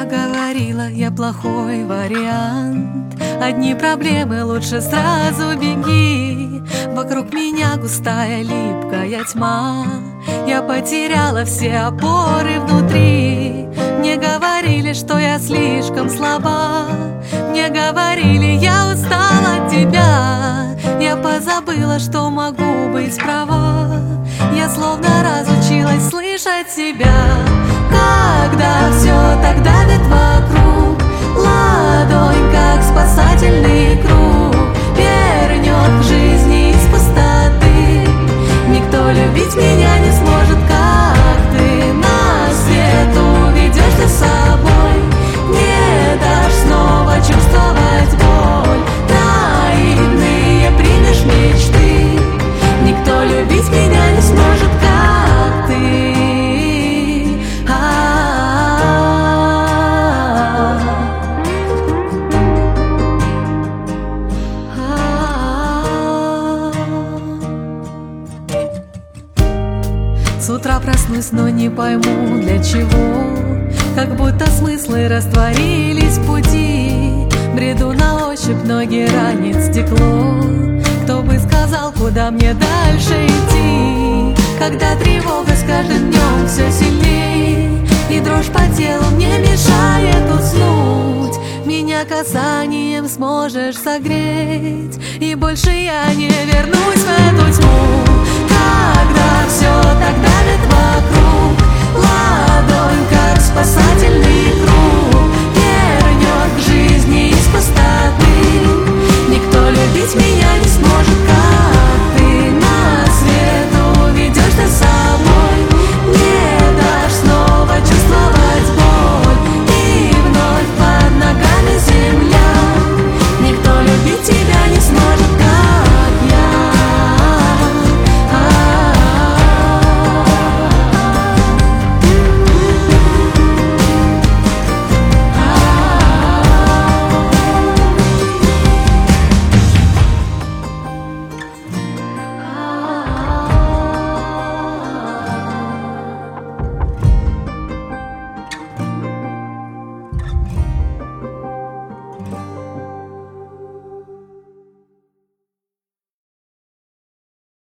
говорила, я плохой вариант. Одни проблемы, лучше сразу беги. Вокруг меня густая липкая тьма. Я потеряла все опоры внутри. Мне говорили, что я слишком слаба. Мне говорили, я устала от тебя. Я позабыла, что могу быть права. Я словно разучилась слышать себя. Когда все так давит вокруг, ладонь, как спасательный круг, вернет к жизни из пустоты. Никто любить меня не сможет, как ты. На свет уведешь ты с собой, не дашь снова чувствовать боль. Наивные примешь мечты, никто любить меня не сможет, как ты. С утра проснусь, но не пойму для чего. Как будто смыслы растворились в пути. Бреду на ощупь, ноги ранит стекло. Кто бы сказал, куда мне дальше идти? Когда тревога с каждым днем все сильней, и дрожь по телу мне мешает уснуть. Меня касанием сможешь согреть, и больше я не вернусь в эту тьму. Когда все так давит вокруг, ладонь,